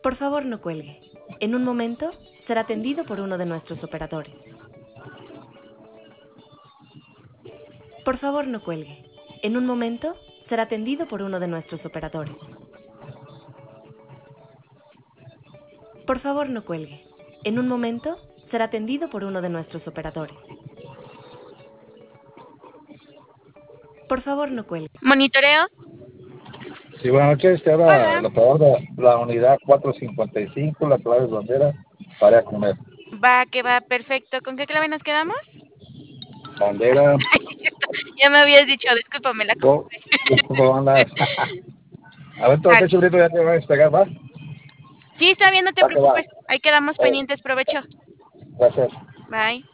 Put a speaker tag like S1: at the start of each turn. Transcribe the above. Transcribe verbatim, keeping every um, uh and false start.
S1: Por favor, no cuelgue. En un momento será atendido por uno de nuestros operadores. Por favor, no cuelgue. En un momento será atendido por uno de nuestros operadores. Por favor, no cuelgue. En un momento será atendido por uno de nuestros operadores. Por favor, no cuelgue.
S2: Monitoreo.
S3: Sí, buenas noches. Te habla
S2: Hola.
S3: el operador de la unidad cuatrocientos cincuenta y cinco, la clave bandera, para comer.
S2: Va, que va, perfecto. ¿Con qué clave nos quedamos?
S3: Bandera.
S2: Ay, sí, es cierto. Ya me habías dicho, discúlpame la
S3: ¿Cómo, cómo andas? A ver, todo
S2: Vale.
S3: el chulito ya te va a despegar, ¿va?
S2: Sí, está bien, no te
S3: Va que va.
S2: preocupes. Ahí quedamos
S3: Eh,
S2: pendientes. Provecho.
S3: Gracias.
S2: Bye.